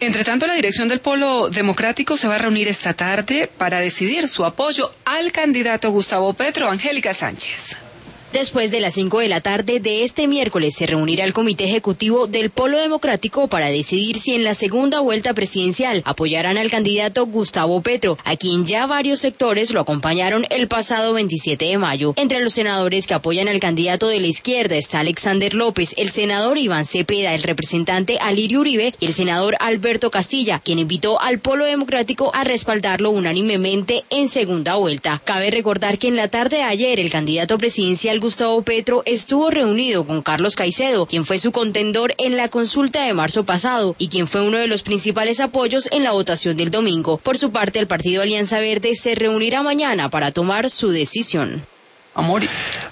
Entre tanto, la dirección del Polo Democrático se va a reunir esta tarde para decidir su apoyo al candidato Gustavo Petro. Angélica Sánchez. Después de las 5 de la tarde de este miércoles se reunirá el Comité Ejecutivo del Polo Democrático para decidir si en la segunda vuelta presidencial apoyarán al candidato Gustavo Petro, a quien ya varios sectores lo acompañaron el pasado 27 de mayo. Entre los senadores que apoyan al candidato de la izquierda está Alexander López, el senador Iván Cepeda, el representante Alirio Uribe y el senador Alberto Castilla, quien invitó al Polo Democrático a respaldarlo unánimemente en segunda vuelta. Cabe recordar que en la tarde de ayer el candidato presidencial Gustavo Petro estuvo reunido con Carlos Caicedo, quien fue su contendor en la consulta de marzo pasado y quien fue uno de los principales apoyos en la votación del domingo. Por su parte, el partido Alianza Verde se reunirá mañana para tomar su decisión.